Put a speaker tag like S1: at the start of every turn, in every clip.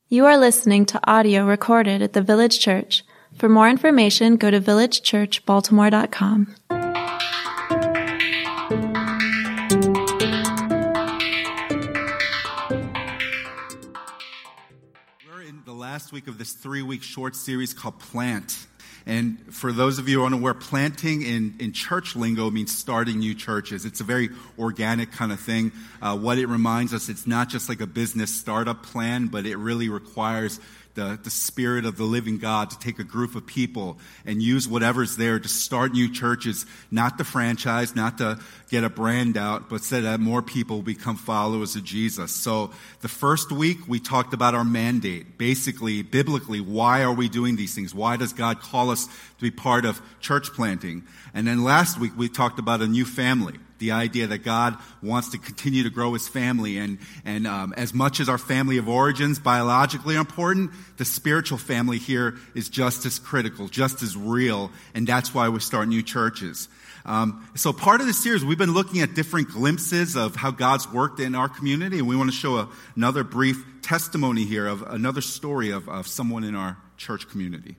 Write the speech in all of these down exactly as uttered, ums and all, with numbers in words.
S1: You are listening to audio recorded at the Village Church. For more information, go to village church baltimore dot com.
S2: We're in the last week of this three-week short series called Plant. And for those of you who are unaware, planting in, in church lingo means starting new churches. It's a very organic kind of thing. Uh, what it reminds us, it's not just like a business startup plan, but it really requires the, the Spirit of the living God to take a group of people and use whatever's there to start new churches, not to franchise, not to get a brand out, but so that more people become followers of Jesus. So the first week, we talked about our mandate. Basically, biblically, why are we doing these things? Why does God call us to be part of church planting? And then last week, we talked about a new family. The idea that God wants to continue to grow his family. And, and um, as much as our family of origins biologically are important, the spiritual family here is just as critical, just as real. And that's why we start new churches. Um, so part of this series, we've been looking at different glimpses of how God's worked in our community. And we want to show a, another brief testimony here of another story of, of someone in our church community.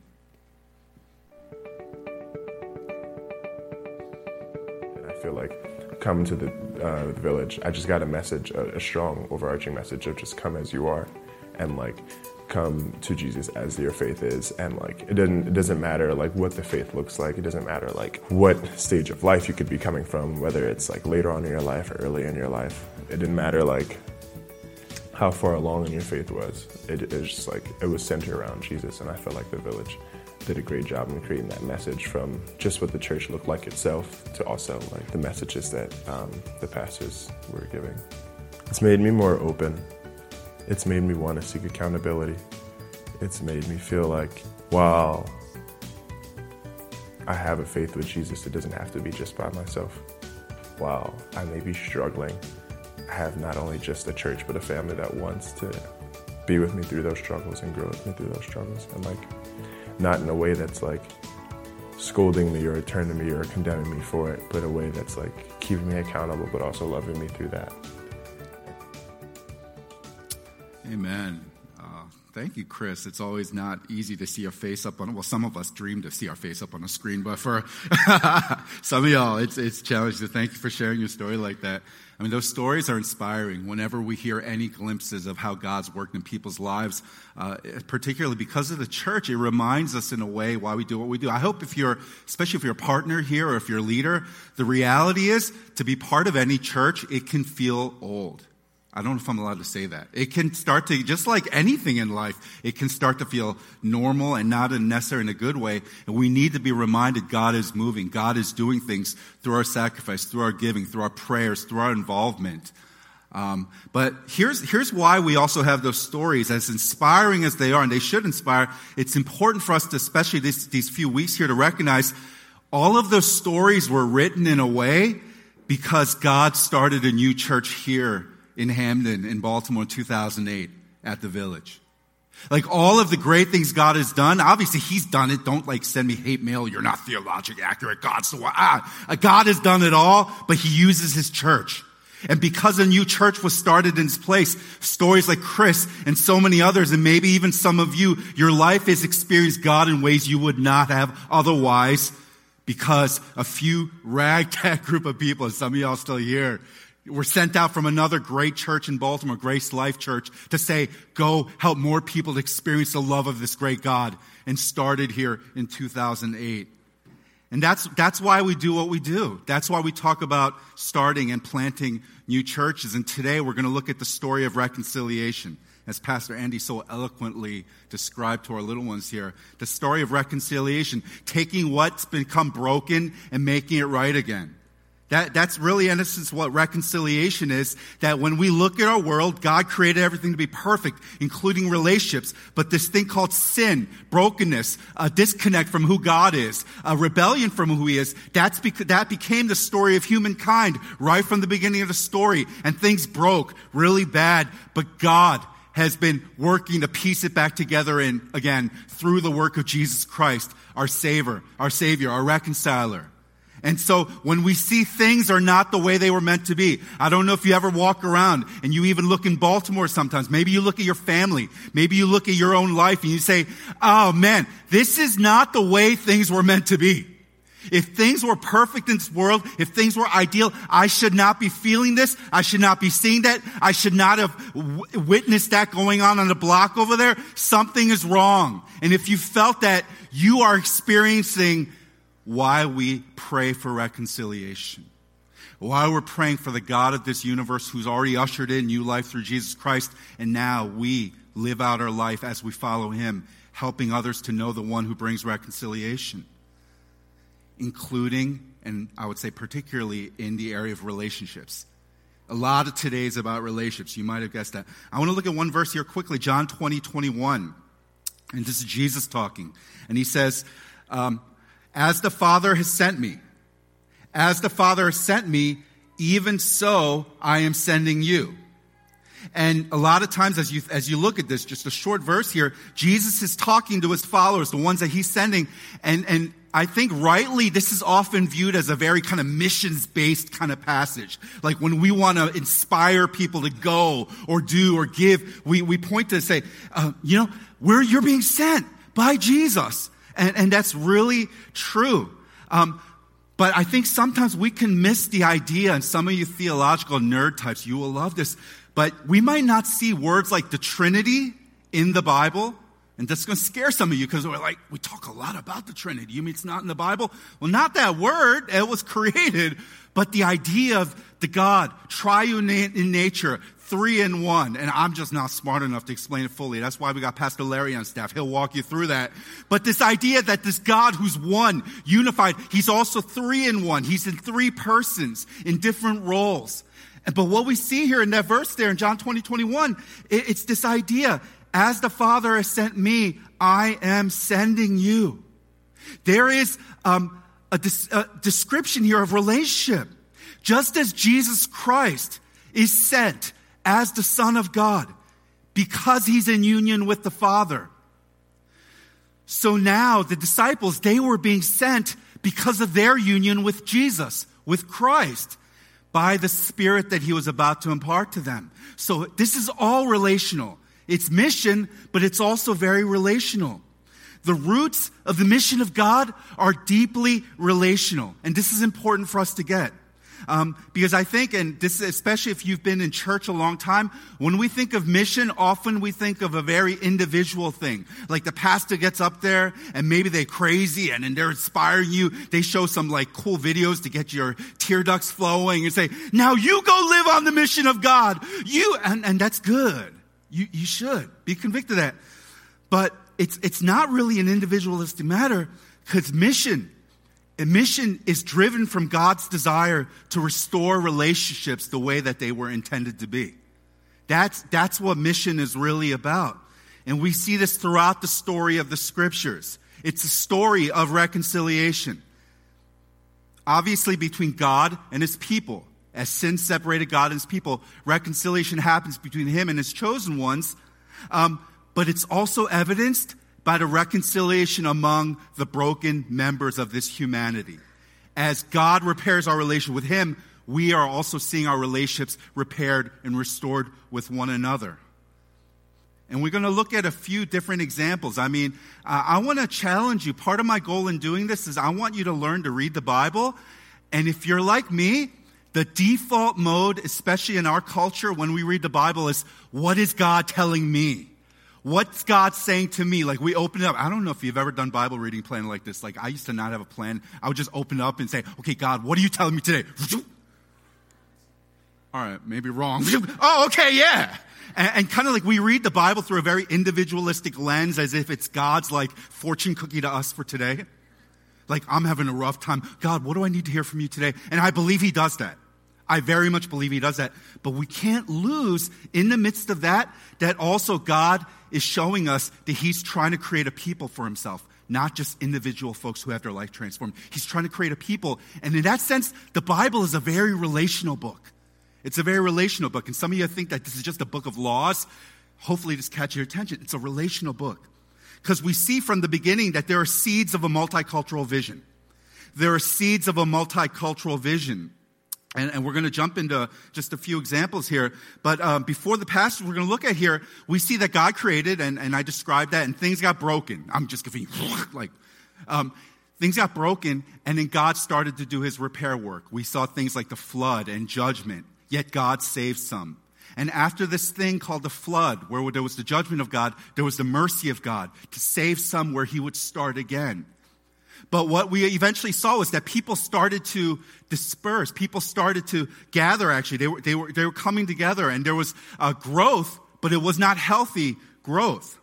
S3: And I feel like come to the, uh, the village, I just got a message, a, a strong overarching message of just come as you are, and like come to Jesus as your faith is. And like it doesn't it doesn't matter like what the faith looks like. It doesn't matter like what stage of life you could be coming from, whether it's like later on in your life or early in your life. It didn't matter like how far along in your faith was. It, it was just like it was centered around Jesus. And I felt like the village did a great job in creating that message, from just what the church looked like itself to also like the messages that um, the pastors were giving. It's made me more open. It's made me want to seek accountability. It's made me feel like, wow, I have a faith with Jesus. It doesn't have to be just by myself. Wow, I may be struggling. I have not only just a church, but a family that wants to be with me through those struggles and grow with me through those struggles. And like, not in a way that's like scolding me or turning me or condemning me for it, but a way that's like keeping me accountable, but also loving me through that.
S2: Amen. Uh, thank you, Chris. It's always not easy to see your face up on, well, some of us dream to see our face up on a screen, but for some of y'all, it's it's challenging. Thank you for sharing your story like that. I mean, those stories are inspiring whenever we hear any glimpses of how God's worked in people's lives, uh, particularly because of the church. It reminds us in a way why we do what we do. I hope if you're, especially if you're a partner here or if you're a leader, the reality is to be part of any church, it can feel old. I don't know if I'm allowed to say that. It can start to, just like anything in life, it can start to feel normal and not necessarily in a good way. And we need to be reminded God is moving. God is doing things through our sacrifice, through our giving, through our prayers, through our involvement. Um, but here's, here's why we also have those stories, as inspiring as they are, and they should inspire. It's important for us to, especially this, these few weeks here, to recognize all of those stories were written in a way because God started a new church here in Hamden, in Baltimore, in two thousand eight, at the Village. Like all of the great things God has done, obviously He's done it. Don't like send me hate mail. You're not theologically accurate. God's so ah, God has done it all, but He uses His church. And because a new church was started in this place, stories like Chris and so many others, and maybe even some of you, your life has experienced God in ways you would not have otherwise, because a few ragtag group of people, and some of y'all still here, were sent out from another great church in Baltimore, Grace Life Church, to say, go help more people to experience the love of this great God, and started here in two thousand eight. And that's that's why we do what we do. That's why we talk about starting and planting new churches. And today we're going to look at the story of reconciliation, as Pastor Andy so eloquently described to our little ones here. The story of reconciliation, taking what's become broken and making it right again. That, that's really, in essence, what reconciliation is. That when we look at our world, God created everything to be perfect, including relationships. But this thing called sin, brokenness, a disconnect from who God is, a rebellion from who He is, that's bec- that became the story of humankind right from the beginning of the story. And things broke really bad. But God has been working to piece it back together in, again, through the work of Jesus Christ, our Savior, our Savior, our reconciler. And so when we see things are not the way they were meant to be, I don't know if you ever walk around and you even look in Baltimore sometimes. Maybe you look at your family. Maybe you look at your own life and you say, oh man, this is not the way things were meant to be. If things were perfect in this world, if things were ideal, I should not be feeling this. I should not be seeing that. I should not have w- witnessed that going on on the block over there. Something is wrong. And if you felt that, you are experiencing why we pray for reconciliation. Why we're praying for the God of this universe who's already ushered in new life through Jesus Christ. And now we live out our life as we follow him, helping others to know the one who brings reconciliation. Including, and I would say particularly in the area of relationships. A lot of today is about relationships. You might have guessed that. I want to look at one verse here quickly, John twenty, twenty-one. And this is Jesus talking. And he says, um, as the Father has sent me, as the Father has sent me, even so I am sending you. And a lot of times as you as you look at this, just a short verse here, Jesus is talking to his followers, the ones that he's sending. And, and I think rightly this is often viewed as a very kind of missions-based kind of passage. Like when we want to inspire people to go or do or give, we, we point to say, uh, you know, where you're being sent by Jesus. And, and that's really true. Um, but I think sometimes we can miss the idea, and some of you theological nerd types, you will love this, but we might not see words like the Trinity in the Bible. And that's going to scare some of you because we're like, we talk a lot about the Trinity. You mean it's not in the Bible? Well, not that word. It was created. But the idea of the God, triune in nature, three in one. And I'm just not smart enough to explain it fully. That's why we got Pastor Larry on staff. He'll walk you through that. But this idea that this God who's one, unified, he's also three in one. He's in three persons in different roles. But what we see here in that verse there in John twenty, twenty-one, it's this idea. As the Father has sent me, I am sending you. There is um, a, des- a description here of relationship. Just as Jesus Christ is sent as the Son of God because he's in union with the Father. So now the disciples, they were being sent because of their union with Jesus, with Christ, by the Spirit that he was about to impart to them. So this is all relational. It's mission, but it's also very relational. The roots of the mission of God are deeply relational. And this is important for us to get. Um, because I think, and this especially if you've been in church a long time, when we think of mission, often we think of a very individual thing. Like the pastor gets up there and maybe they're crazy and, and they're inspiring you. They show some like cool videos to get your tear ducts flowing and say, now you go live on the mission of God. You, and, and that's good. You, you should be convicted of that. But it's, it's not really an individualistic matter because mission, a mission is driven from God's desire to restore relationships the way that they were intended to be. That's, that's what mission is really about. And we see this throughout the story of the scriptures. It's a story of reconciliation. Obviously between God and his people. As sin separated God and his people, reconciliation happens between him and his chosen ones. Um, but it's also evidenced by the reconciliation among the broken members of this humanity. As God repairs our relation with him, we are also seeing our relationships repaired and restored with one another. And we're going to look at a few different examples. I mean, uh, I want to challenge you. Part of my goal in doing this is I want you to learn to read the Bible. And if you're like me, the default mode, especially in our culture when we read the Bible, is what is God telling me? What's God saying to me? Like we open it up. I don't know if you've ever done Bible reading plan like this. Like I used to not have a plan. I would just open it up and say, okay, God, what are you telling me today? All right, maybe wrong. Oh, okay, yeah. And, and kind of like we read the Bible through a very individualistic lens as if it's God's like fortune cookie to us for today. Like, I'm having a rough time. God, what do I need to hear from you today? And I believe he does that. I very much believe he does that. But we can't lose in the midst of that, that also God is showing us that he's trying to create a people for himself, not just individual folks who have their life transformed. He's trying to create a people. And in that sense, the Bible is a very relational book. It's a very relational book. And some of you think that this is just a book of laws. Hopefully this catches your attention. It's a relational book. Because we see from the beginning that there are seeds of a multicultural vision. there are seeds of a multicultural vision. And, and we're going to jump into just a few examples here. But um, before the passage we're going to look at here, we see that God created, and, and I described that, and things got broken. I'm just giving you, like, um, things got broken, and then God started to do his repair work. We saw things like the flood and judgment, yet God saved some. And after this thing called the flood, where there was the judgment of God, there was the mercy of God to save some where he would start again. But what we eventually saw was that people started to disperse. People started to gather, actually. They were, they were, they were coming together, and there was uh, growth, but it was not healthy growth.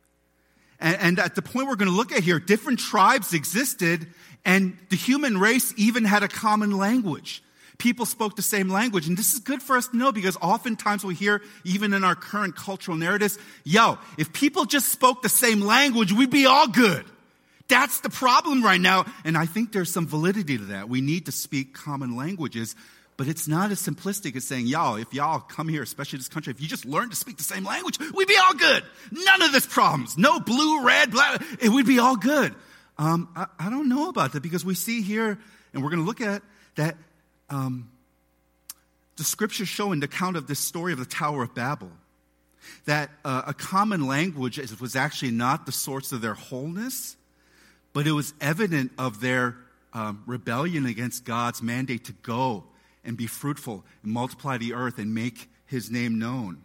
S2: And, and at the point we're going to look at here, different tribes existed, and the human race even had a common language. People spoke the same language, and this is good for us to know because oftentimes we hear, even in our current cultural narratives, yo, if people just spoke the same language, we'd be all good. That's the problem right now, and I think there's some validity to that. We need to speak common languages, but it's not as simplistic as saying, y'all, if y'all come here, especially this country, if you just learn to speak the same language, we'd be all good. None of this problems. No blue, red, black. It would be all good. Um, I, I don't know about that because we see here, and we're going to look at that um, the scriptures show in the account of this story of the Tower of Babel that uh, a common language was actually not the source of their wholeness, but it was evident of their um, rebellion against God's mandate to go and be fruitful and multiply the earth and make his name known.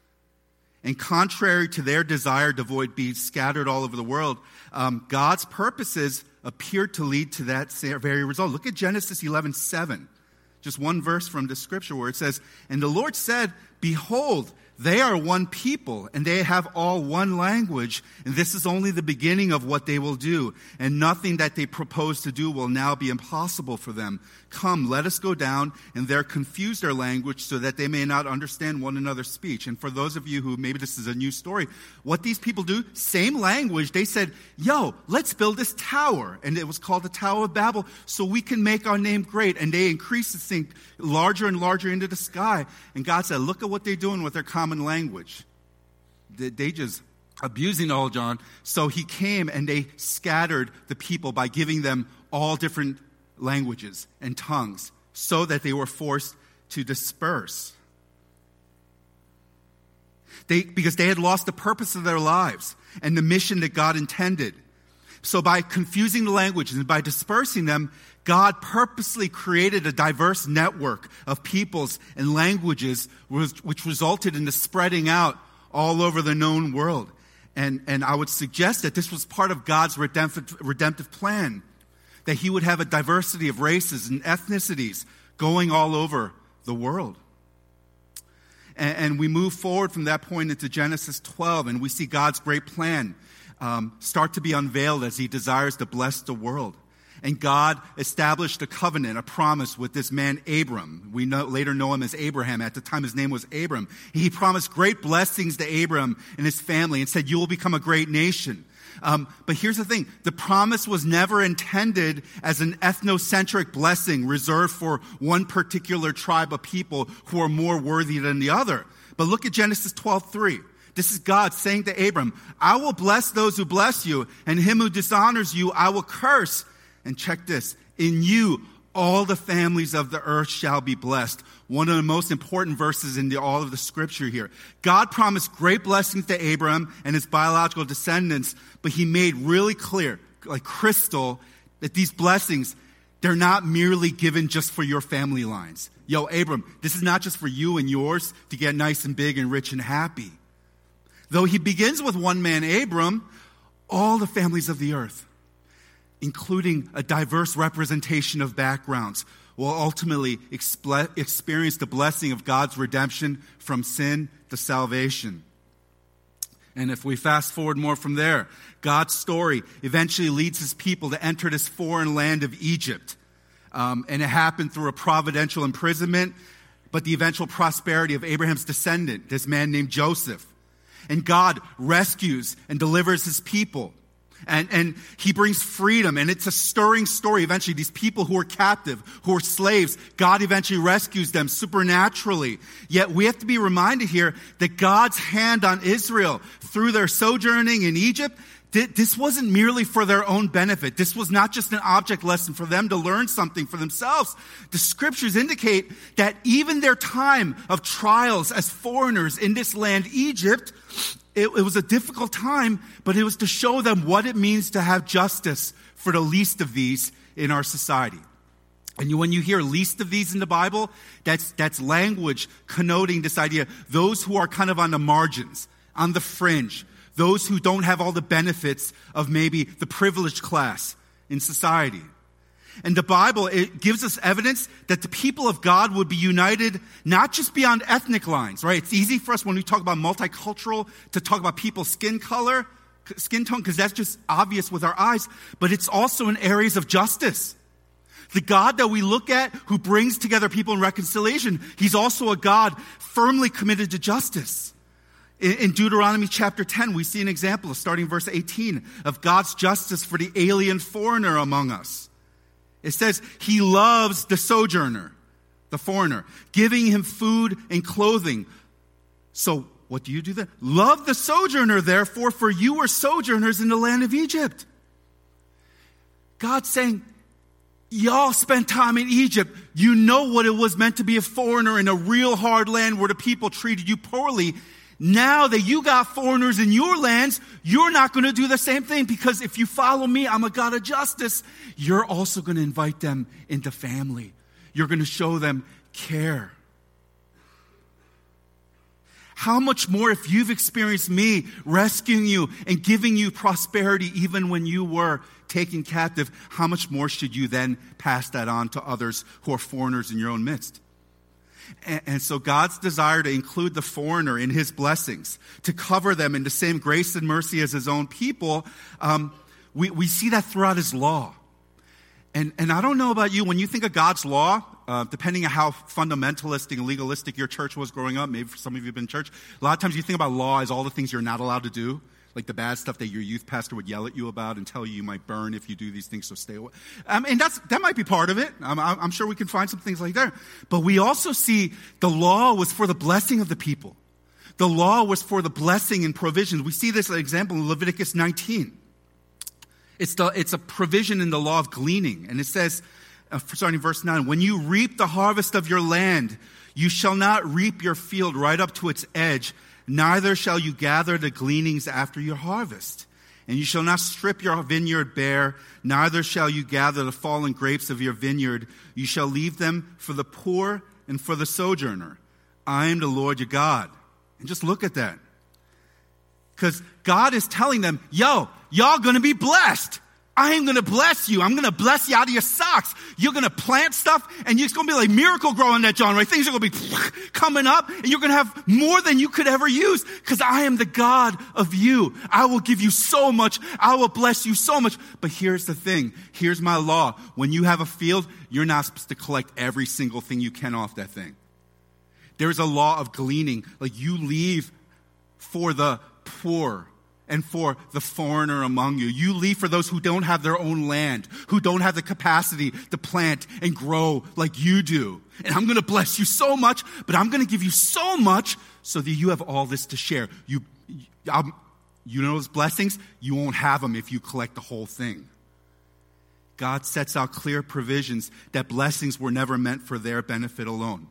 S2: And contrary to their desire to avoid being scattered all over the world, um, God's purposes appeared to lead to that very result. Look at Genesis eleven seven, just one verse from the scripture where it says, "And the Lord said, Behold, they are one people, and they have all one language, and this is only the beginning of what they will do, and nothing that they propose to do will now be impossible for them. Come, let us go down, and there confuse their language so that they may not understand one another's speech." And for those of you who maybe this is a new story, what these people do, same language, they said, yo, let's build this tower. And it was called the Tower of Babel, so we can make our name great. And they increased this thing larger and larger into the sky. And God said, look at what they're doing with their common language. They just abusing all John. So he came and they scattered the people by giving them all different languages and tongues so that they were forced to disperse. They, because they had lost the purpose of their lives and the mission that God intended. So by confusing the languages and by dispersing them, God purposely created a diverse network of peoples and languages, which resulted in the spreading out all over the known world. And, and I would suggest that this was part of God's redemptive, redemptive plan, that he would have a diversity of races and ethnicities going all over the world. And, and we move forward from that point into Genesis twelve, and we see God's great plan um, start to be unveiled as he desires to bless the world. And God established a covenant, a promise with this man Abram. We know, later know him as Abraham. At the time, his name was Abram. He promised great blessings to Abram and his family and said, you will become a great nation. Um, but here's the thing. The promise was never intended as an ethnocentric blessing reserved for one particular tribe of people who are more worthy than the other. But look at Genesis twelve three. This is God saying to Abram, I will bless those who bless you, and him who dishonors you I will curse. And check this, in you all the families of the earth shall be blessed. One of the most important verses in the, all of the scripture here. God promised great blessings to Abraham and his biological descendants, but he made really clear, like crystal, that these blessings, they're not merely given just for your family lines. Yo, Abram, this is not just for you and yours to get nice and big and rich and happy. Though he begins with one man, Abram, all the families of the earth, including a diverse representation of backgrounds, will ultimately expl- experience the blessing of God's redemption from sin to salvation. And if we fast forward more from there, God's story eventually leads his people to enter this foreign land of Egypt. Um, and it happened through a providential imprisonment, but the eventual prosperity of Abraham's descendant, this man named Joseph. And God rescues and delivers his people. And, and he brings freedom, and it's a stirring story. Eventually, these people who are captive, who are slaves, God eventually rescues them supernaturally. Yet we have to be reminded here that God's hand on Israel through their sojourning in Egypt, this wasn't merely for their own benefit. This was not just an object lesson for them to learn something for themselves. The scriptures indicate that even their time of trials as foreigners in this land, Egypt, It, it was a difficult time, but it was to show them what it means to have justice for the least of these in our society. And you, when you hear least of these in the Bible, that's, that's language connoting this idea. Those who are kind of on the margins, on the fringe, those who don't have all the benefits of maybe the privileged class in society. And the Bible, it gives us evidence that the people of God would be united not just beyond ethnic lines, right? It's easy for us when we talk about multicultural to talk about people's skin color, skin tone, because that's just obvious with our eyes, but it's also in areas of justice. The God that we look at who brings together people in reconciliation, he's also a God firmly committed to justice. In, in Deuteronomy chapter ten, we see an example of starting verse eighteen of God's justice for the alien foreigner among us. It says, he loves the sojourner, the foreigner, giving him food and clothing. So what do you do then? Love the sojourner, therefore, for you were sojourners in the land of Egypt. God's saying, y'all spent time in Egypt. You know what it was meant to be a foreigner in a real hard land where the people treated you poorly. Now that you got foreigners in your lands, you're not going to do the same thing, because if you follow me, I'm a God of justice. You're also going to invite them into family. You're going to show them care. How much more if you've experienced me rescuing you and giving you prosperity even when you were taken captive, how much more should you then pass that on to others who are foreigners in your own midst? And so God's desire to include the foreigner in his blessings, to cover them in the same grace and mercy as his own people, um, we, we see that throughout his law. And, and I don't know about you, when you think of God's law, uh, depending on how fundamentalistic and legalistic your church was growing up, maybe for some of you have been in church, a lot of times you think about law as all the things you're not allowed to do. Like the bad stuff that your youth pastor would yell at you about and tell you you might burn if you do these things, so stay away. Um, and that's, that might be part of it. I'm, I'm sure we can find some things like that. But we also see the law was for the blessing of the people. The law was for the blessing and provisions. We see this example in Leviticus nineteen. It's, the, it's a provision in the law of gleaning. And it says, uh, starting verse nine, when you reap the harvest of your land, you shall not reap your field right up to its edge, neither shall you gather the gleanings after your harvest. And you shall not strip your vineyard bare, neither shall you gather the fallen grapes of your vineyard. You shall leave them for the poor and for the sojourner. I am the Lord your God. And just look at that. Because God is telling them, yo, y'all going to be blessed. I am going to bless you. I'm going to bless you out of your socks. You're going to plant stuff, and it's going to be like miracle growing that, John, right? Things are going to be coming up, and you're going to have more than you could ever use, because I am the God of you. I will give you so much. I will bless you so much. But here's the thing. Here's my law. When you have a field, you're not supposed to collect every single thing you can off that thing. There's a law of gleaning. Like, you leave for the poor and for the foreigner among you. You leave for those who don't have their own land, who don't have the capacity to plant and grow like you do. And I'm going to bless you so much, but I'm going to give you so much so that you have all this to share. You, I'm, you know those blessings? You won't have them if you collect the whole thing. God sets out clear provisions that blessings were never meant for their benefit alone.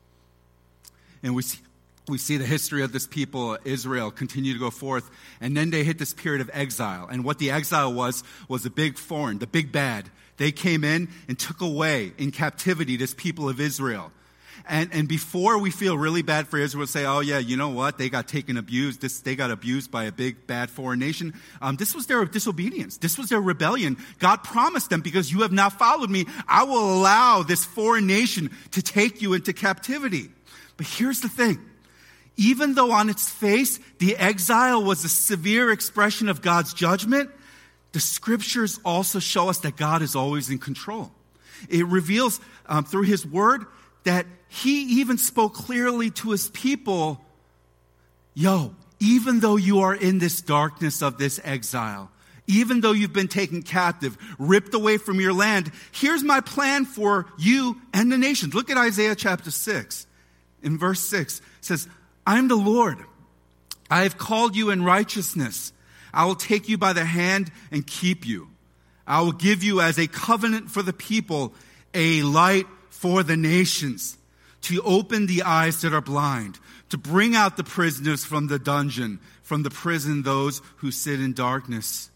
S2: And we see We see the history of this people, Israel, continue to go forth. And then they hit this period of exile. And what the exile was, was the big foreign, the big bad. They came in and took away in captivity this people of Israel. And, and before we feel really bad for Israel, say, oh yeah, you know what? They got taken abused. This, they got abused by a big bad foreign nation. Um, this was their disobedience. This was their rebellion. God promised them, because you have not followed me, I will allow this foreign nation to take you into captivity. But here's the thing. Even though on its face, the exile was a severe expression of God's judgment, the scriptures also show us that God is always in control. It reveals um, through his word that he even spoke clearly to his people, yo, even though you are in this darkness of this exile, even though you've been taken captive, ripped away from your land, here's my plan for you and the nations. Look at Isaiah chapter six. In verse six, it says, I am the Lord. I have called you in righteousness. I will take you by the hand and keep you. I will give you as a covenant for the people, a light for the nations, to open the eyes that are blind, to bring out the prisoners from the dungeon, from the prison those who sit in darkness.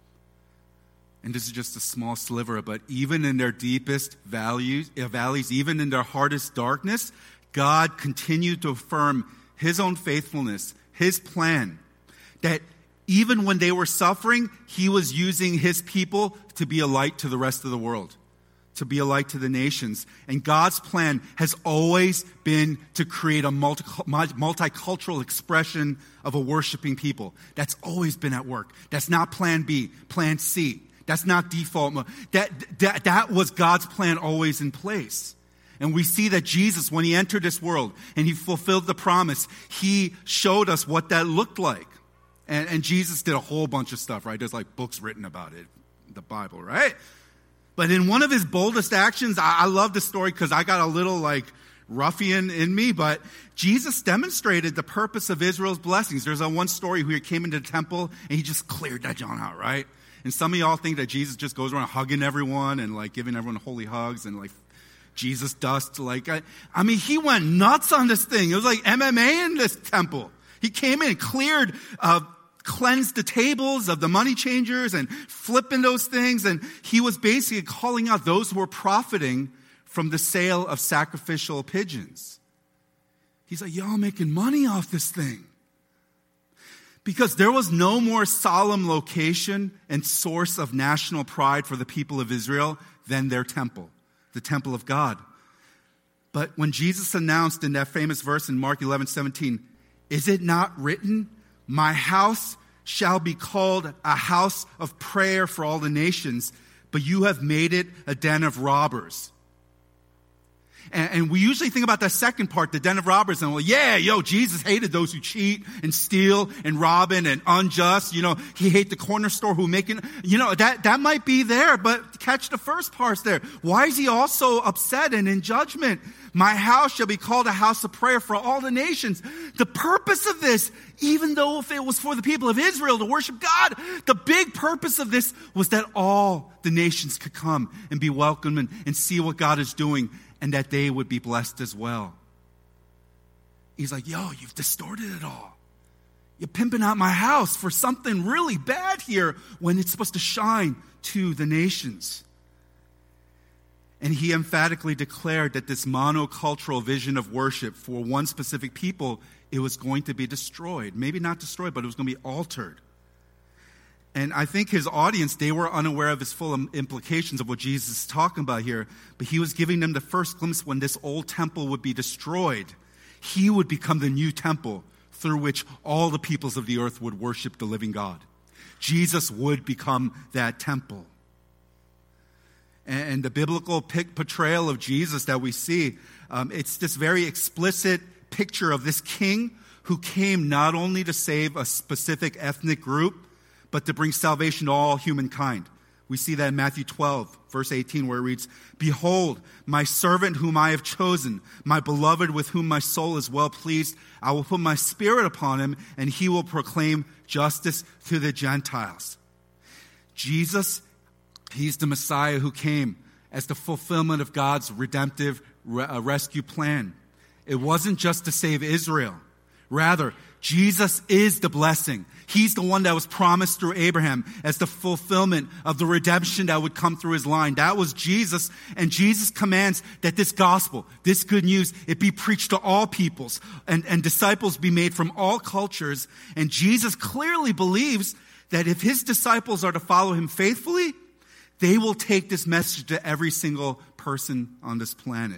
S2: And this is just a small sliver, but even in their deepest values, uh, valleys, even in their hardest darkness, God continued to affirm his own faithfulness, his plan, that even when they were suffering, he was using his people to be a light to the rest of the world, to be a light to the nations. And God's plan has always been to create a multi- multicultural expression of a worshiping people. That's always been at work. That's not plan B, plan C. That's not default mode. That, that, that was God's plan always in place. And we see that Jesus, when he entered this world and he fulfilled the promise, he showed us what that looked like. And, and Jesus did a whole bunch of stuff, right? There's like books written about it, the Bible, right? But in one of his boldest actions, I, I love this story because I got a little like ruffian in me, but Jesus demonstrated the purpose of Israel's blessings. There's a one story where he came into the temple and he just cleared that John out, right? And some of y'all think that Jesus just goes around hugging everyone and like giving everyone holy hugs and like Jesus dust. Like, I, I mean, he went nuts on this thing. It was like M M A in this temple. He came in and cleared, uh, cleansed the tables of the money changers and flipping those things. And he was basically calling out those who were profiting from the sale of sacrificial pigeons. He's like, y'all making money off this thing. Because there was no more solemn location and source of national pride for the people of Israel than their temple, the temple of God. But when Jesus announced in that famous verse in Mark eleven seventeen, is it not written, my house shall be called a house of prayer for all the nations, but you have made it a den of robbers. And, and we usually think about that second part, the den of robbers, and well, yeah, yo, Jesus hated those who cheat and steal and rob and unjust. You know, he hated the corner store who making, you know, that, that might be there, but catch the first parts there. Why is he also upset and in judgment? My house shall be called a house of prayer for all the nations. The purpose of this, even though if it was for the people of Israel to worship God, the big purpose of this was that all the nations could come and be welcome and, and see what God is doing, and that they would be blessed as well. He's like, yo, you've distorted it all. You're pimping out my house for something really bad here when it's supposed to shine to the nations. And he emphatically declared that this monocultural vision of worship for one specific people, it was going to be destroyed. Maybe not destroyed, but it was going to be altered. And I think his audience, they were unaware of his full implications of what Jesus is talking about here. But he was giving them the first glimpse when this old temple would be destroyed. He would become the new temple through which all the peoples of the earth would worship the living God. Jesus would become that temple. And the biblical portrayal of Jesus that we see, um, it's this very explicit picture of this king who came not only to save a specific ethnic group, but to bring salvation to all humankind. We see that in Matthew twelve, verse eighteen, where it reads, behold, my servant whom I have chosen, my beloved with whom my soul is well pleased. I will put my spirit upon him, and he will proclaim justice to the Gentiles. Jesus, he's the Messiah who came as the fulfillment of God's redemptive re- uh, rescue plan. It wasn't just to save Israel. Rather, Jesus is the blessing. He's the one that was promised through Abraham as the fulfillment of the redemption that would come through his line. That was Jesus, and Jesus commands that this gospel, this good news, it be preached to all peoples and, and disciples be made from all cultures. And Jesus clearly believes that if his disciples are to follow him faithfully, they will take this message to every single person on this planet.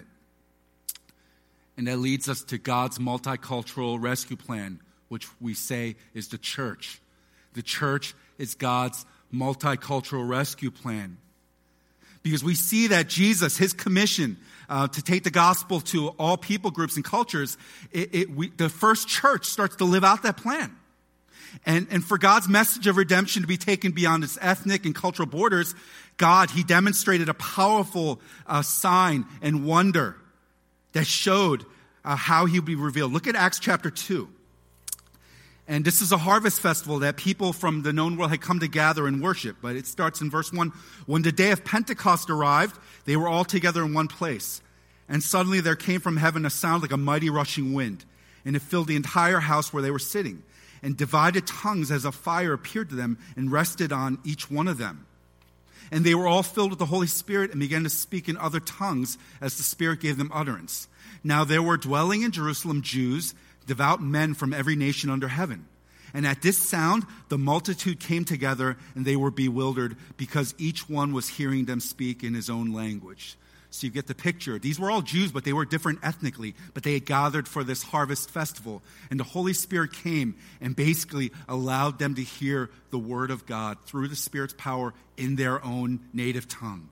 S2: And that leads us to God's multicultural rescue plan, which we say is the church. The church is God's multicultural rescue plan. Because we see that Jesus, his commission uh, to take the gospel to all people groups and cultures, it, it, we, the first church starts to live out that plan. And, and for God's message of redemption to be taken beyond its ethnic and cultural borders, God, he demonstrated a powerful uh, sign and wonder that showed uh, how he would be revealed. Look at Acts chapter two. And this is a harvest festival that people from the known world had come to gather and worship. But it starts in verse one. When the day of Pentecost arrived, they were all together in one place. And suddenly there came from heaven a sound like a mighty rushing wind. And it filled the entire house where they were sitting. And divided tongues as a fire appeared to them and rested on each one of them. And they were all filled with the Holy Spirit and began to speak in other tongues as the Spirit gave them utterance. Now there were dwelling in Jerusalem Jews, devout men from every nation under heaven. And at this sound, the multitude came together, and they were bewildered because each one was hearing them speak in his own language. So you get the picture. These were all Jews, but they were different ethnically. But they had gathered for this harvest festival. And the Holy Spirit came and basically allowed them to hear the word of God through the Spirit's power in their own native tongue.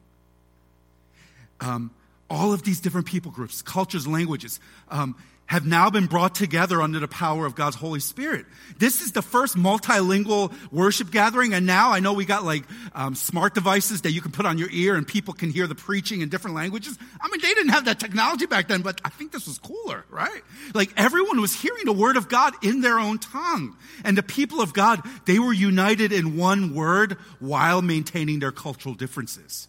S2: Um, all of these different people groups, cultures, languages, um, have now been brought together under the power of God's Holy Spirit. This is the first multilingual worship gathering, and now I know we got like um, smart devices that you can put on your ear and people can hear the preaching in different languages. I mean, they didn't have that technology back then, but I think this was cooler, right? Like everyone was hearing the word of God in their own tongue. And the people of God, they were united in one word while maintaining their cultural differences.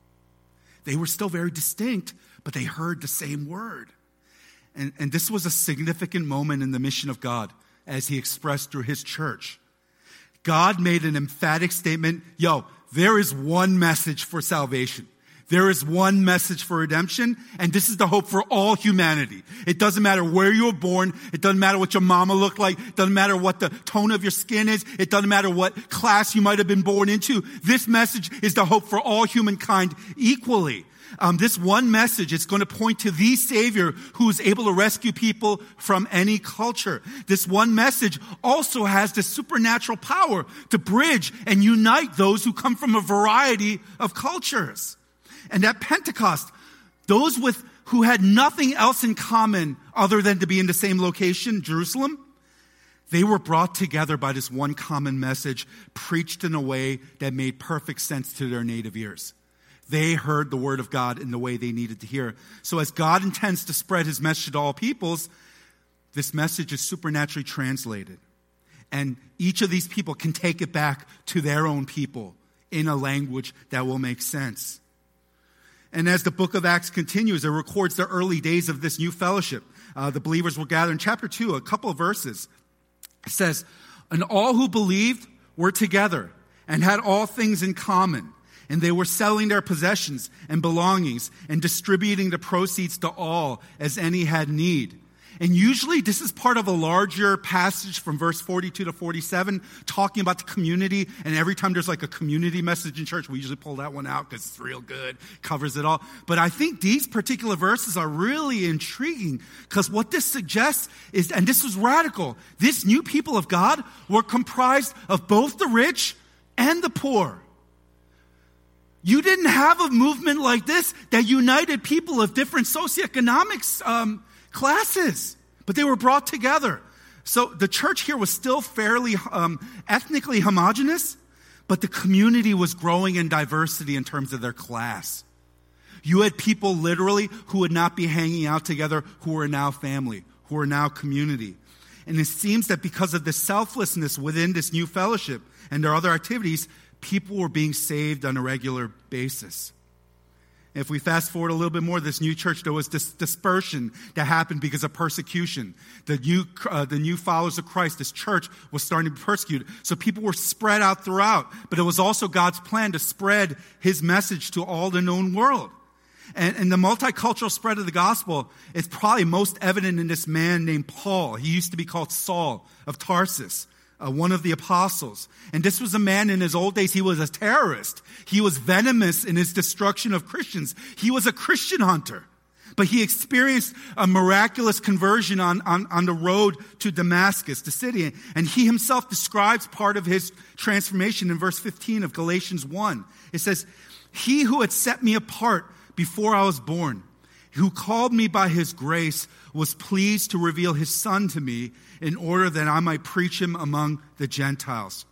S2: They were still very distinct, but they heard the same word. And, and this was a significant moment in the mission of God as he expressed through his church. God made an emphatic statement, yo, there is one message for salvation. There is one message for redemption, and this is the hope for all humanity. It doesn't matter where you were born. It doesn't matter what your mama looked like. It doesn't matter what the tone of your skin is. It doesn't matter what class you might have been born into. This message is the hope for all humankind equally. Um, this one message is going to point to the Savior who is able to rescue people from any culture. This one message also has the supernatural power to bridge and unite those who come from a variety of cultures. And at Pentecost, those with who had nothing else in common other than to be in the same location, Jerusalem, they were brought together by this one common message, preached in a way that made perfect sense to their native ears. They heard the word of God in the way they needed to hear. So as God intends to spread his message to all peoples, this message is supernaturally translated. And each of these people can take it back to their own people in a language that will make sense. And as the book of Acts continues, it records the early days of this new fellowship. Uh, the believers will gather in chapter two, a couple of verses. It says, and all who believed were together and had all things in common. And they were selling their possessions and belongings and distributing the proceeds to all as any had need. And usually this is part of a larger passage from verse forty-two to forty-seven, talking about the community. And every time there's like a community message in church, we usually pull that one out because it's real good, covers it all. But I think these particular verses are really intriguing because what this suggests is, and this was radical, this new people of God were comprised of both the rich and the poor. You didn't have a movement like this that united people of different socioeconomic um, classes, but they were brought together. So the church here was still fairly um, ethnically homogenous, but the community was growing in diversity in terms of their class. You had people literally who would not be hanging out together who were now family, who are now community. And it seems that because of the selflessness within this new fellowship and their other activities, people were being saved on a regular basis. If we fast forward a little bit more, this new church, there was this dispersion that happened because of persecution. The new, uh, the new followers of Christ, this church was starting to be persecuted. So people were spread out throughout. But it was also God's plan to spread his message to all the known world. And, and the multicultural spread of the gospel is probably most evident in this man named Paul. He used to be called Saul of Tarsus. Uh, one of the apostles. And this was a man in his old days, he was a terrorist. He was venomous in his destruction of Christians. He was a Christian hunter. But he experienced a miraculous conversion on, on, on the road to Damascus, the city. And he himself describes part of his transformation in verse fifteen of Galatians one. It says, he who had set me apart before I was born, who called me by his grace, was pleased to reveal his Son to me in order that I might preach him among the Gentiles.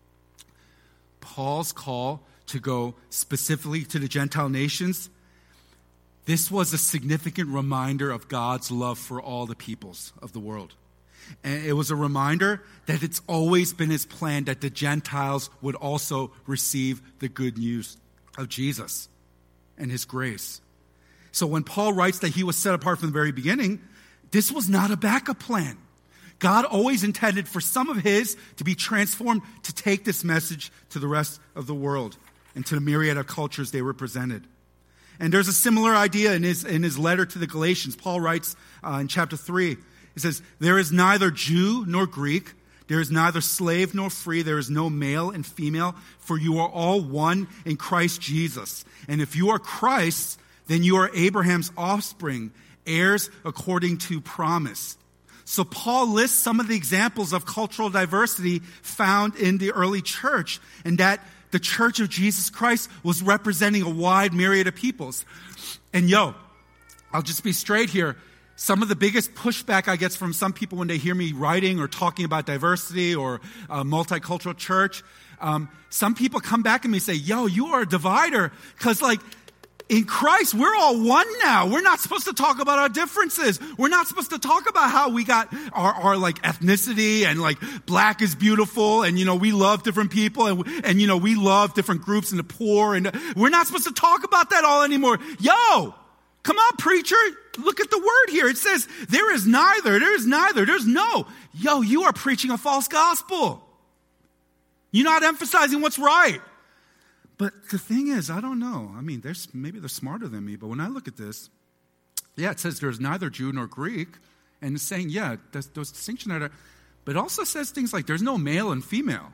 S2: Paul's call to go specifically to the Gentile nations, this was a significant reminder of God's love for all the peoples of the world. And it was a reminder that it's always been his plan that the Gentiles would also receive the good news of Jesus and his grace. So when Paul writes that he was set apart from the very beginning, this was not a backup plan. God always intended for some of his to be transformed to take this message to the rest of the world and to the myriad of cultures they represented. And there's a similar idea in his, in his letter to the Galatians. Paul writes uh, in chapter three, he says, there is neither Jew nor Greek, there is neither slave nor free, there is no male and female, for you are all one in Christ Jesus. And if you are Christ's, then you are Abraham's offspring, heirs according to promise. So Paul lists some of the examples of cultural diversity found in the early church, and that the church of Jesus Christ was representing a wide myriad of peoples. And yo, I'll just be straight here. Some of the biggest pushback I get from some people when they hear me writing or talking about diversity or a multicultural church, um, some people come back at me and say, yo, you are a divider, because like, in Christ, we're all one now. We're not supposed to talk about our differences. We're not supposed to talk about how we got our, our like ethnicity and like black is beautiful and, you know, we love different people and, and, you know, we love different groups and the poor. And we're not supposed to talk about that all anymore. Yo, come on, preacher. Look at the word here. It says there is neither, there is neither, there's no. Yo, you are preaching a false gospel. You're not emphasizing what's right. But the thing is, I don't know. I mean, there's, maybe they're smarter than me, but when I look at this, yeah, it says there's neither Jew nor Greek, and it's saying, yeah, those distinctions are there, but it also says things like there's no male and female.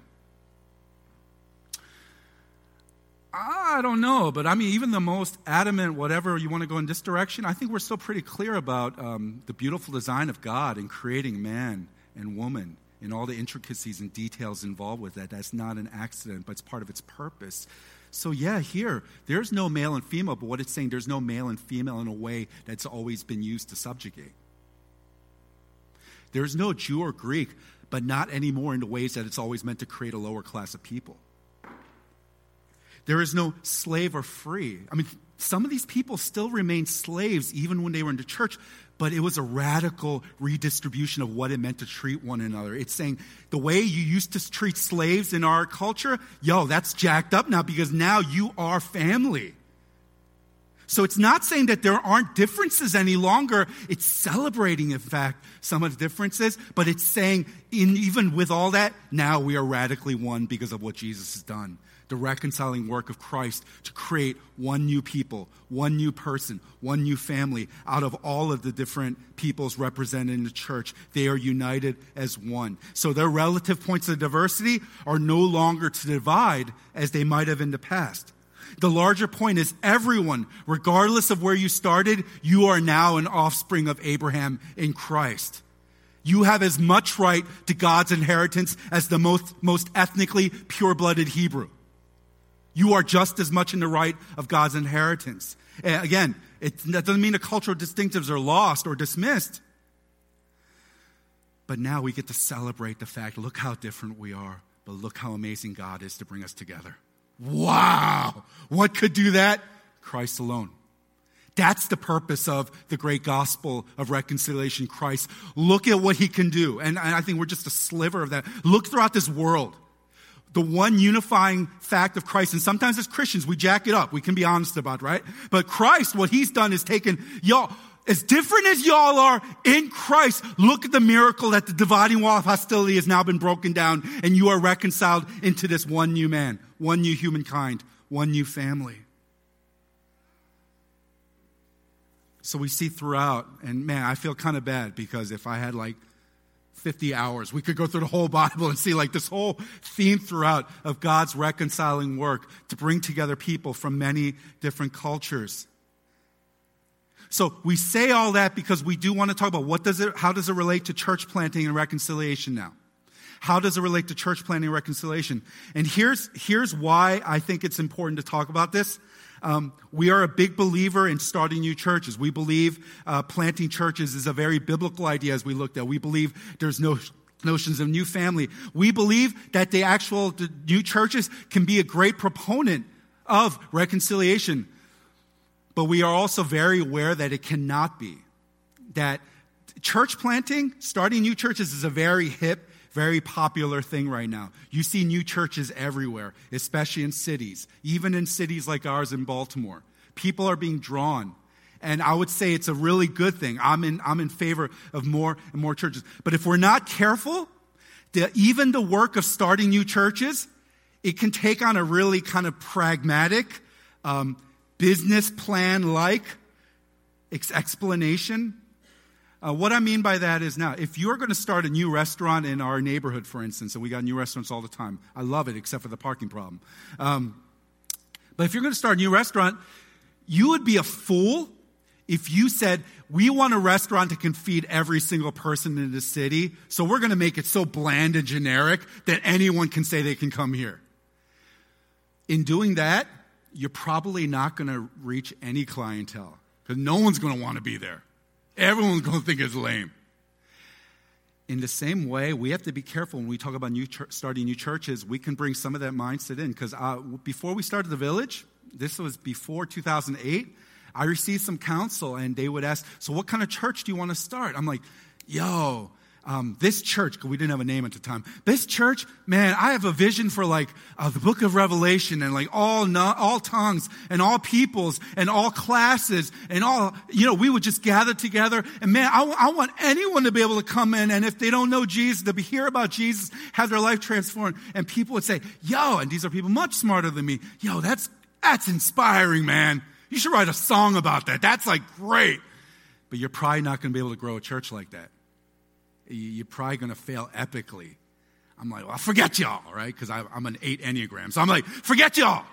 S2: I don't know, but I mean, even the most adamant, whatever you want to go in this direction, I think we're still pretty clear about um, the beautiful design of God in creating man and woman and all the intricacies and details involved with that. That's not an accident, but it's part of its purpose. So yeah, here, there's no male and female, but what it's saying, there's no male and female in a way that's always been used to subjugate. There's no Jew or Greek, but not anymore in the ways that it's always meant to create a lower class of people. There is no slave or free. I mean, some of these people still remain slaves even when they were in the church, but it was a radical redistribution of what it meant to treat one another. It's saying the way you used to treat slaves in our culture, yo, that's jacked up now because now you are family. So it's not saying that there aren't differences any longer. It's celebrating, in fact, some of the differences, but it's saying in, even with all that, now we are radically one because of what Jesus has done. The reconciling work of Christ to create one new people, one new person, one new family out of all of the different peoples represented in the church. They are united as one. So their relative points of diversity are no longer to divide as they might have in the past. The larger point is everyone, regardless of where you started, you are now an offspring of Abraham in Christ. You have as much right to God's inheritance as the most, most ethnically pure-blooded Hebrew. You are just as much in the right of God's inheritance. And again, it, that doesn't mean the cultural distinctives are lost or dismissed. But now we get to celebrate the fact, look how different we are, but look how amazing God is to bring us together. Wow! What could do that? Christ alone. That's the purpose of the great gospel of reconciliation, Christ. Look at what he can do. And, and I think we're just a sliver of that. Look throughout this world. The one unifying fact of Christ, and sometimes as Christians, we jack it up. We can be honest about, right? But Christ, what he's done is taken, y'all, as different as y'all are in Christ, look at the miracle that the dividing wall of hostility has now been broken down, and you are reconciled into this one new man, one new humankind, one new family. So we see throughout, and man, I feel kind of bad because if I had like fifty hours, we could go through the whole Bible and see like this whole theme throughout of God's reconciling work to bring together people from many different cultures. So we say all that because we do want to talk about what does it, how does it relate to church planting and reconciliation now? How does it relate to church planting and reconciliation? And here's, here's why I think it's important to talk about this. Um, we are a big believer in starting new churches. We believe uh, planting churches is a very biblical idea, as we looked at. We believe there's no notions of new family. We believe that the actual the new churches can be a great proponent of reconciliation. But we are also very aware that it cannot be. That church planting, starting new churches, is a very hip, very popular thing right now. You see new churches everywhere, especially in cities, even in cities like ours in Baltimore. People are being drawn. And I would say it's a really good thing. I'm in, I'm in favor of more and more churches. But if we're not careful, the, even the work of starting new churches, it can take on a really kind of pragmatic, um, business plan-like ex- explanation. Uh, what I mean by that is now, if you're going to start a new restaurant in our neighborhood, for instance, and we got new restaurants all the time. I love it, except for the parking problem. Um, but if you're going to start a new restaurant, you would be a fool if you said, we want a restaurant that can feed every single person in the city, so we're going to make it so bland and generic that anyone can say they can come here. In doing that, you're probably not going to reach any clientele, because no one's going to want to be there. Everyone's going to think it's lame. In the same way, we have to be careful when we talk about new ch- starting new churches. We can bring some of that mindset in, because uh, before we started the Village, this was before two thousand eight, I received some counsel, and they would ask, so what kind of church do you want to start? I'm like, yo, um, this church, because we didn't have a name at the time. This church, man, I have a vision for like uh, the book of Revelation, and like all no, all tongues and all peoples and all classes and all, you know, we would just gather together. And man, I, I want anyone to be able to come in, and if they don't know Jesus, to be, hear about Jesus, have their life transformed. And people would say, yo, and these are people much smarter than me, yo, that's that's inspiring, man. You should write a song about that. That's like great. But you're probably not going to be able to grow a church like that. You're probably going to fail epically. I'm like, well, forget y'all, right? Because I'm an eight Enneagram. So I'm like, forget y'all.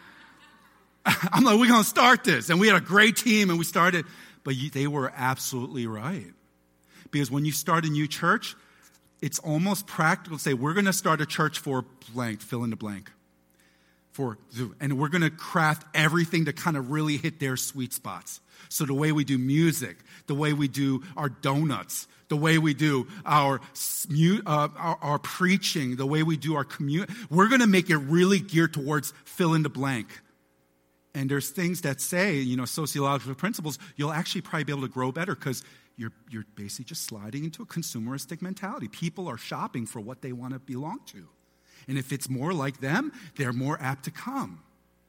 S2: I'm like, we're going to start this. And we had a great team, and we started. But they were absolutely right. Because when you start a new church, it's almost practical to say, we're going to start a church for blank, fill in the blank. For, and we're going to craft everything to kind of really hit their sweet spots. So the way we do music, the way we do our donuts, the way we do our uh, our, our preaching, the way we do our community, we're going to make it really geared towards fill in the blank. And there's things that say, you know, sociological principles, you'll actually probably be able to grow better, because you're you're basically just sliding into a consumeristic mentality. People are shopping for what they want to belong to. And if it's more like them, they're more apt to come.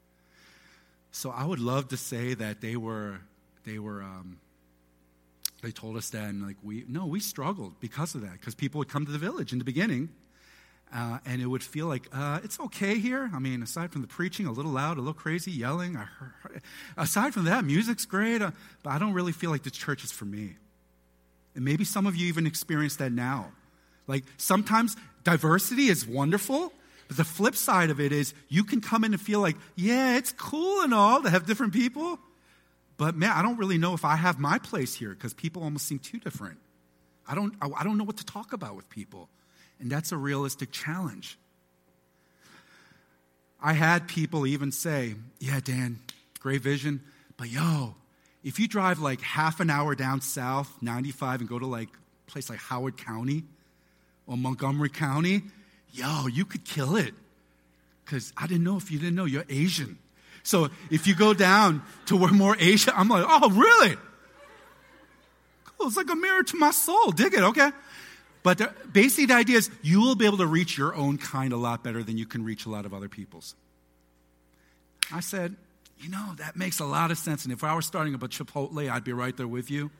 S2: So I would love to say that they were, they were, um, they told us that, and like we, no, we struggled because of that, because people would come to the Village in the beginning, uh, and it would feel like, uh, it's okay here. I mean, aside from the preaching, a little loud, a little crazy, yelling. I heard, aside from that, music's great, uh, but I don't really feel like the church is for me. And maybe some of you even experience that now. Like sometimes diversity is wonderful, but the flip side of it is you can come in and feel like, yeah, it's cool and all to have different people, but man, I don't really know if I have my place here, because people almost seem too different. I don't, I don't know what to talk about with people, and that's a realistic challenge. I had people even say, yeah, Dan, great vision, but yo, if you drive like half an hour down south, ninety-five, and go to like a place like Howard County, or Montgomery County, yo, you could kill it. Because I didn't know if you didn't know, you're Asian. So if you go down to where more Asian, I'm like, oh, really? Cool, it's like a mirror to my soul. Dig it, okay? But the basic idea is you will be able to reach your own kind a lot better than you can reach a lot of other people's. I said, you know, that makes a lot of sense. And if I were starting up a Chipotle, I'd be right there with you.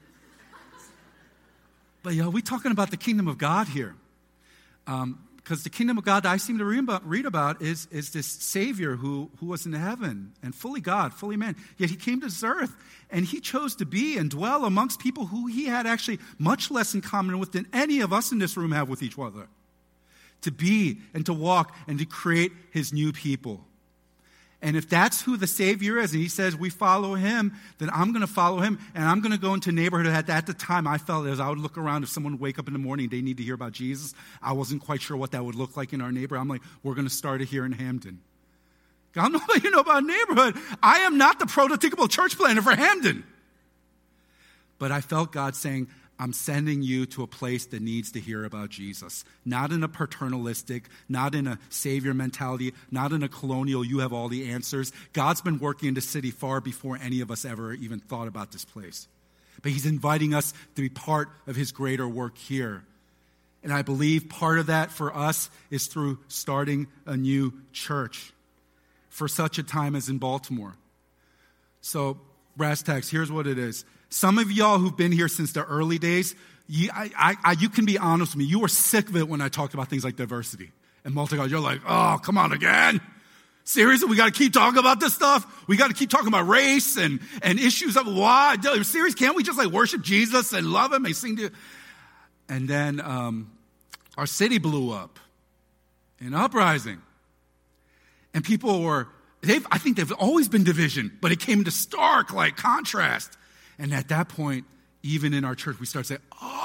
S2: But yo, we're talking about the kingdom of God here. Um, because the kingdom of God that I seem to read about, read about is, is this Savior who, who was in heaven and fully God, fully man. Yet he came to this earth, and he chose to be and dwell amongst people who he had actually much less in common with than any of us in this room have with each other. To be and to walk and to create his new people. And if that's who the Savior is, and he says we follow him, then I'm going to follow him, and I'm going to go into a neighborhood that at the time I felt as I would look around, if someone would wake up in the morning, they need to hear about Jesus. I wasn't quite sure what that would look like in our neighborhood. I'm like, we're going to start it here in Hamden. I don't know what you know about neighborhood. I am not the prototypical church planner for Hamden. But I felt God saying, I'm sending you to a place that needs to hear about Jesus. Not in a paternalistic, not in a savior mentality, not in a colonial, you have all the answers. God's been working in the city far before any of us ever even thought about this place. But he's inviting us to be part of his greater work here. And I believe part of that for us is through starting a new church for such a time as in Baltimore. So, brass tacks, here's what it is. Some of y'all who've been here since the early days, you, I, I, you can be honest with me. You were sick of it when I talked about things like diversity and multicultural. You're like, oh, come on again. Seriously, we got to keep talking about this stuff? We got to keep talking about race and, and issues of why? Serious, can't we just like worship Jesus and love him and sing to? And then um, our city blew up in uprising. And people were, they've, I think they've always been division, but it came into stark like contrast. And at that point, even in our church, we start saying,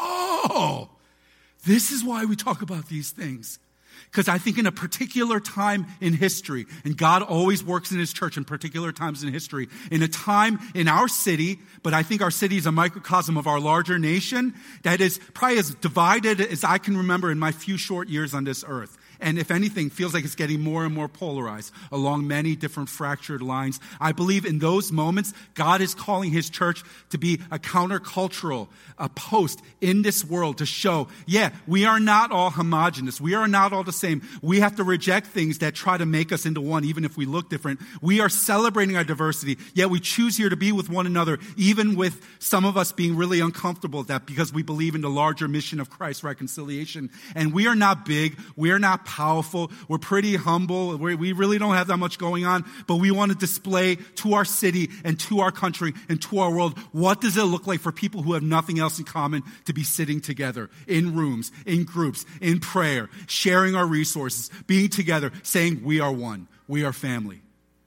S2: oh, this is why we talk about these things. Because I think in a particular time in history, and God always works in his church in particular times in history, in a time in our city, but I think our city is a microcosm of our larger nation, that is probably as divided as I can remember in my few short years on this earth. And if anything, feels like it's getting more and more polarized along many different fractured lines. I believe in those moments, God is calling his church to be a countercultural, a post in this world to show, yeah, we are not all homogenous. We are not all the same. We have to reject things that try to make us into one, even if we look different. We are celebrating our diversity, yet we choose here to be with one another, even with some of us being really uncomfortable with that because we believe in the larger mission of Christ's reconciliation. And we are not big. We are not powerful. We're pretty humble. We're, we really don't have that much going on, but we want to display to our city and to our country and to our world, what does it look like for people who have nothing else in common to be sitting together in rooms, in groups, in prayer, sharing our resources, being together, saying we are one, we are family.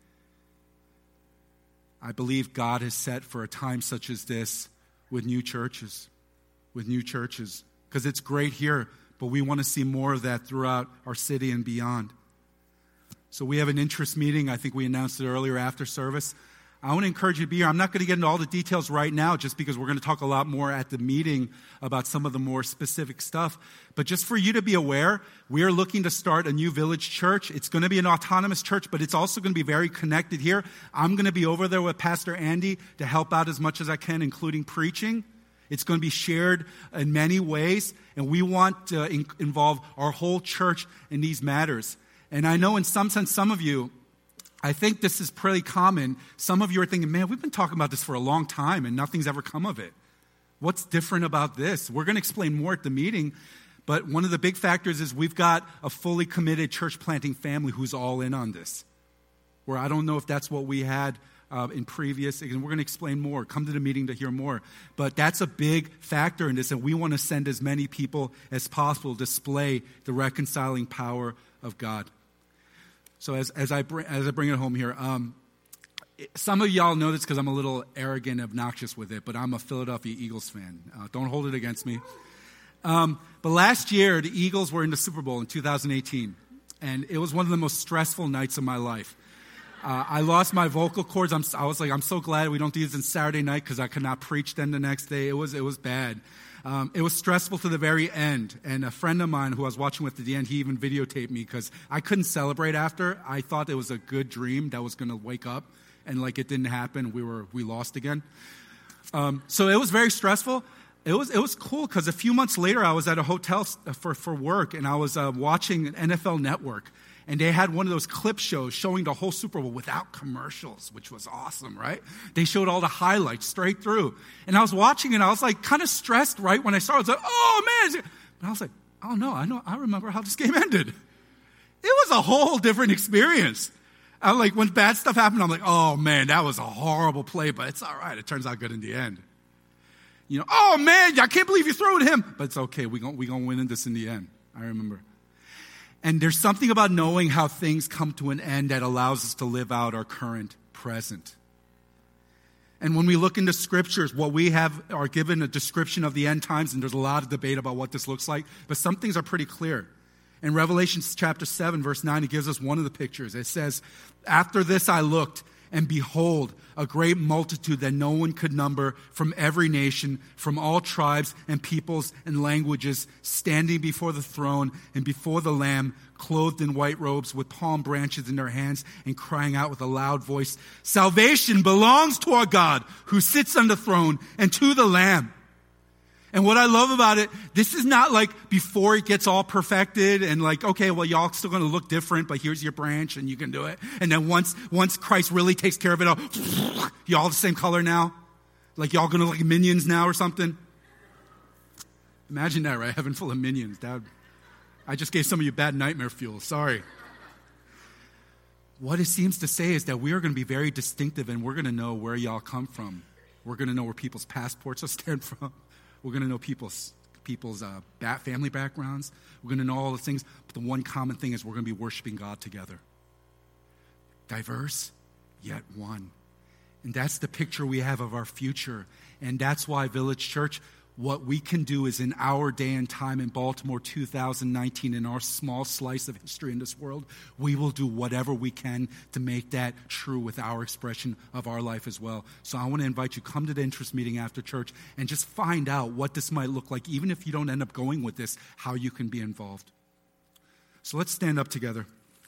S2: I believe God has set for a time such as this with new churches, with new churches, because it's great here, but we want to see more of that throughout our city and beyond. So we have an interest meeting. I think we announced it earlier after service. I want to encourage you to be here. I'm not going to get into all the details right now just because we're going to talk a lot more at the meeting about some of the more specific stuff. But just for you to be aware, we are looking to start a new village church. It's going to be an autonomous church, but it's also going to be very connected here. I'm going to be over there with Pastor Andy to help out as much as I can, including preaching. It's going to be shared in many ways, and we want to in- involve our whole church in these matters. And I know in some sense, some of you, I think this is pretty common. Some of you are thinking, man, we've been talking about this for a long time, and nothing's ever come of it. What's different about this? We're going to explain more at the meeting, but one of the big factors is we've got a fully committed church planting family who's all in on this, where I don't know if that's what we had Uh, in previous, and we're going to explain more. Come to the meeting to hear more. But that's a big factor in this, and we want to send as many people as possible to display the reconciling power of God. So as, as, I, bring, as I bring it home here, um, some of y'all know this because I'm a little arrogant, obnoxious with it, but I'm a Philadelphia Eagles fan. Uh, don't hold it against me. Um, but last year, the Eagles were in the Super Bowl in two thousand eighteen, and it was one of the most stressful nights of my life. Uh, I lost my vocal cords. I'm, I was like, I'm so glad we don't do this on Saturday night because I could not preach then the next day. It was it was bad. Um, it was stressful to the very end. And a friend of mine who I was watching with at the end, he even videotaped me because I couldn't celebrate after. I thought it was a good dream that was going to wake up, and like it didn't happen. We were we lost again. Um, so it was very stressful. It was it was cool because a few months later I was at a hotel for for work, and I was uh, watching N F L Network. And they had one of those clip shows showing the whole Super Bowl without commercials, which was awesome, right? They showed all the highlights straight through. And I was watching it, and I was like kind of stressed, right? When I started, I was like, oh, man. But I was like, oh, no, I know. I remember how this game ended. It was a whole different experience. I'm like, when bad stuff happened, I'm like, oh, man, that was a horrible play, but it's all right. It turns out good in the end. You know, oh, man, I can't believe you threw at him. But it's okay. We're going we gonna win in this in the end. I remember. And there's something about knowing how things come to an end that allows us to live out our current present. And when we look into scriptures, what we have are given a description of the end times, and there's a lot of debate about what this looks like, but some things are pretty clear. In Revelation chapter seven, verse nine, it gives us one of the pictures. It says, after this I looked, and behold, a great multitude that no one could number from every nation, from all tribes and peoples and languages, standing before the throne and before the Lamb, clothed in white robes with palm branches in their hands and crying out with a loud voice, salvation belongs to our God who sits on the throne and to the Lamb. And what I love about it, this is not like before it gets all perfected and like, okay, well, y'all still going to look different, but here's your branch and you can do it. And then once once Christ really takes care of it all, y'all the same color now? Like y'all going to look like minions now or something? Imagine that, right? Heaven full of minions. That, I just gave some of you bad nightmare fuel. Sorry. What it seems to say is that we are going to be very distinctive and we're going to know where y'all come from. We're going to know where people's passports are stand from. We're going to know people's people's uh, bat family backgrounds. We're going to know all the things. But the one common thing is we're going to be worshiping God together. Diverse, yet one. And that's the picture we have of our future. And that's why Village Church, what we can do is in our day and time in Baltimore two thousand nineteen, in our small slice of history in this world, we will do whatever we can to make that true with our expression of our life as well. So I want to invite you, come to the interest meeting after church and just find out what this might look like, even if you don't end up going with this, how you can be involved. So let's stand up together.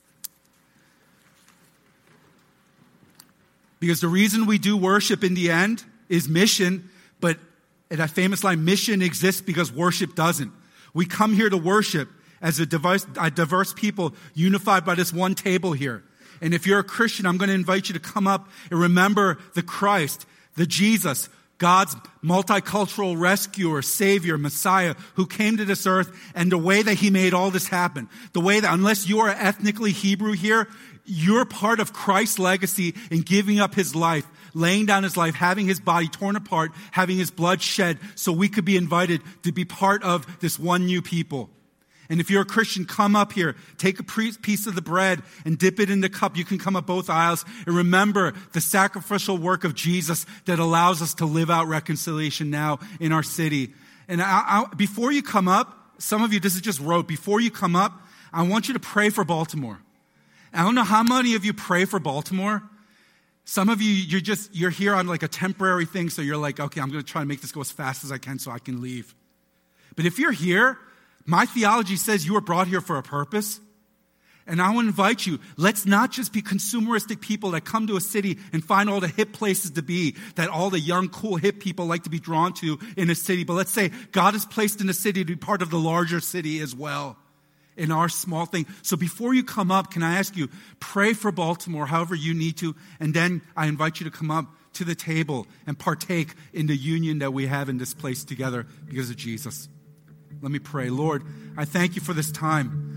S2: Because the reason we do worship in the end is mission, but and that famous line, mission exists because worship doesn't. We come here to worship as a diverse, a diverse people unified by this one table here. And if you're a Christian, I'm going to invite you to come up and remember the Christ, the Jesus, God's multicultural rescuer, Savior, Messiah, who came to this earth, and the way that he made all this happen. The way that unless you are ethnically Hebrew here, you're part of Christ's legacy in giving up his life, laying down his life, having his body torn apart, having his blood shed, so we could be invited to be part of this one new people. And if you're a Christian, come up here, take a piece of the bread and dip it in the cup. You can come up both aisles and remember the sacrificial work of Jesus that allows us to live out reconciliation now in our city. And I, I, before you come up, some of you, this is just rote. Before you come up, I want you to pray for Baltimore. I don't know how many of you pray for Baltimore. Some of you, you're just, you're here on like a temporary thing, so you're like, okay, I'm going to try to make this go as fast as I can so I can leave. But if you're here, my theology says you were brought here for a purpose. And I want to invite you, let's not just be consumeristic people that come to a city and find all the hip places to be, that all the young, cool, hip people like to be drawn to in a city. But let's say God is placed in a city to be part of the larger city as well, in our small thing. So before you come up, can I ask you, pray for Baltimore however you need to, and then I invite you to come up to the table and partake in the union that we have in this place together because of Jesus. Let me pray. Lord, I thank you for this time.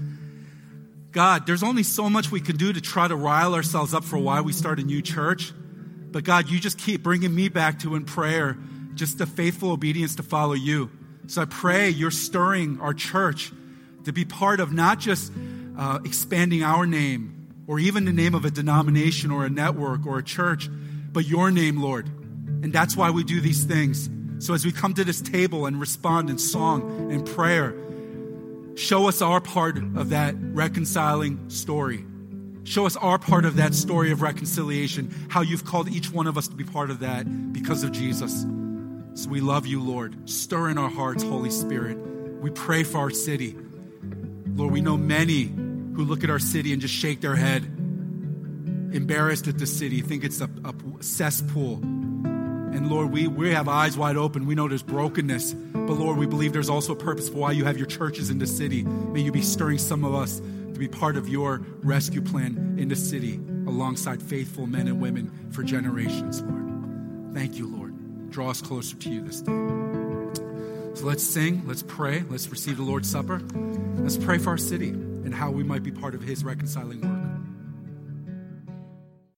S2: God, there's only so much we can do to try to rile ourselves up for why we start a new church. But God, you just keep bringing me back to in prayer, just the faithful obedience to follow you. So I pray you're stirring our church to be part of not just uh, expanding our name or even the name of a denomination or a network or a church, but your name, Lord. And that's why we do these things. So as we come to this table and respond in song and prayer, show us our part of that reconciling story. Show us our part of that story of reconciliation, how you've called each one of us to be part of that because of Jesus. So we love you, Lord. Stir in our hearts, Holy Spirit. We pray for our city. Lord, we know many who look at our city and just shake their head, embarrassed at the city, think it's a, a cesspool. And Lord, we, we have eyes wide open. We know there's brokenness. But Lord, we believe there's also a purpose for why you have your churches in the city. May you be stirring some of us to be part of your rescue plan in the city alongside faithful men and women for generations, Lord. Thank you, Lord. Draw us closer to you this day. So let's sing, let's pray, let's receive the Lord's Supper. Let's pray for our city and how we might be part of his reconciling work.